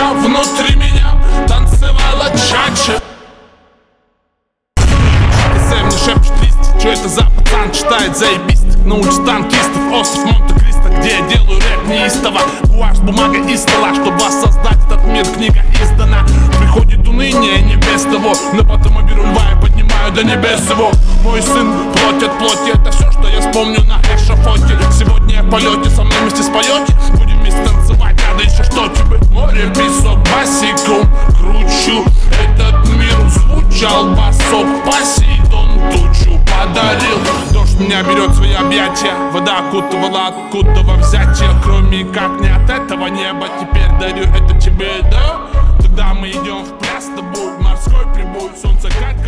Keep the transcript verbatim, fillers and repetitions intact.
пока внутри меня танцевала чача. Сэм мне шепчет лист, что это за пацан читает заебись. На улице танкистов, остров Монте-Кристо, где я делаю рэп неистово. Гуашь, бумага и стола, чтобы воссоздать этот мир, книга издана. Приходит уныние, не без того, но потом я беру льва и поднимаю до небес его. Мой сын, плоть от плоти, это все, что я вспомню на эшафоте. Сегодня я в полете, со мной вместе споете. Будем вместе танцевать, надо еще что тебе. Море, песок, босиком кручу. Этот мир звучал басок, Посейдон тучу подарил. Дождь меня берет в свои объятия, вода окутывала, откуда во взятие. Кроме как не от этого неба, теперь дарю это тебе, да? Тогда мы идем в пляс с тобой, морской прибой, солнце катит.